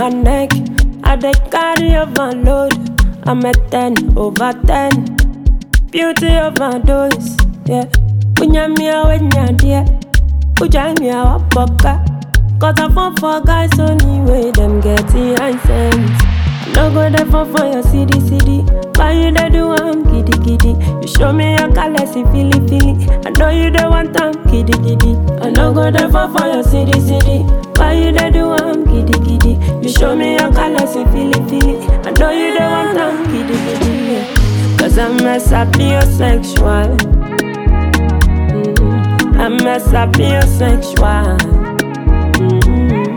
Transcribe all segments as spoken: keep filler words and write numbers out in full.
my neck. I dey carry overload. I'm a ten over ten. Beauty of my dose, yeah. Unya mi awe nyadie. Uja mi awa poka. Cause I fall for guys only way them getting high sense. No go there for for your city city. Why you dey do I'm giddy giddy? You show me your colors, you feely feely. I know you the one time giddy giddy. I no go there for for your city city. Why you dey do I'm giddy giddy? You show me your colors, you feely feely. I know you the one time giddy giddy. Yeah. Cause I'm a sapiosexual. Mm-hmm. I'm a sapiosexual. Mm-hmm.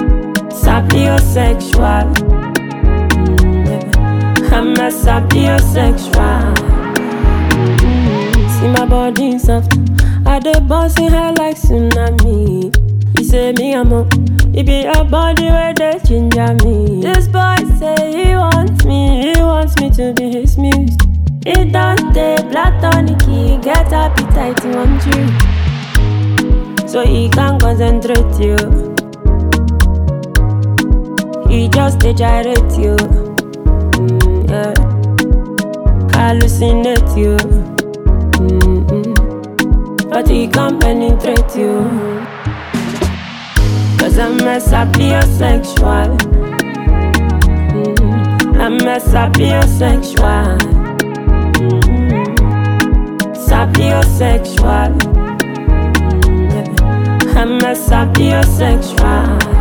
Sapiosexual. I'm a sapiosexual. Mm-hmm. See my body soft. I dey bossing her like tsunami. You say me I'm up. It be your body where they ginger me. This boy say he wants me. He wants me to be his muse. He don't take platonic. He get appetite to want you. So he can't concentrate you. He just dey gyrate you. Mm, yeah. Hallucinate you. Mm-mm. But he can't penetrate you. Cause I'm a sapiosexual. Mm-hmm. I'm a sapiosexual. Mm-hmm. Sapiosexual. Mm-hmm. I'm a sapiosexual.